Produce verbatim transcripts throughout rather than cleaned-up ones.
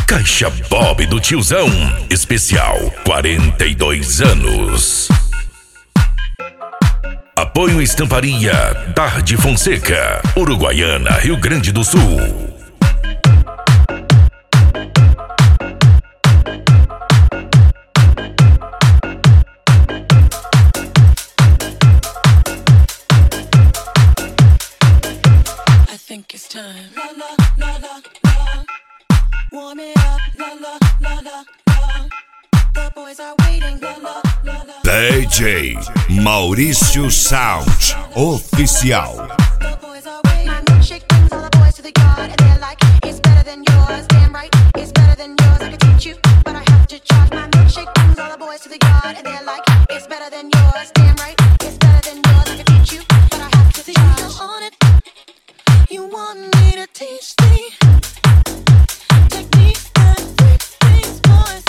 Caixa Bob do Tiozão, especial quarenta e dois anos. Apoio Estamparia Tarde Fonseca, Uruguaiana, Rio Grande do Sul. I think it's time. La la la la la. Warm it up. La la la la la. The boys are waiting. La la la la. D J Maurício Sound Oficial. The boys are waiting. My milkshake brings all the boys to the yard, and they're like, it's better than yours. Damn right, it's better than yours. I can teach you, but I have to charge. My milkshake brings all the boys to the yard, and they're like, it's better than yours. Damn right, it's better than yours. I can teach you, but I have to charge. You on it. You want me to teach thee techniques that freak these boys.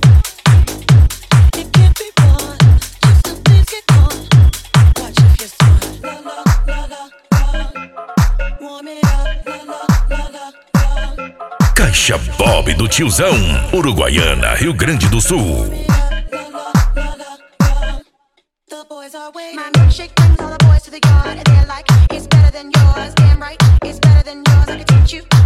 It can't be fun, just the things get gone. Watch if you're smart. La la la la la. Warm it up. La la la la la. Caixa Bob do Tiozão, Uruguaiana, Rio Grande do Sul. La la la la la. The boys are waiting. My milkshake brings all the boys to the yard, and they're like, it's better than yours. Damn right, it's better than yours. I can teach you.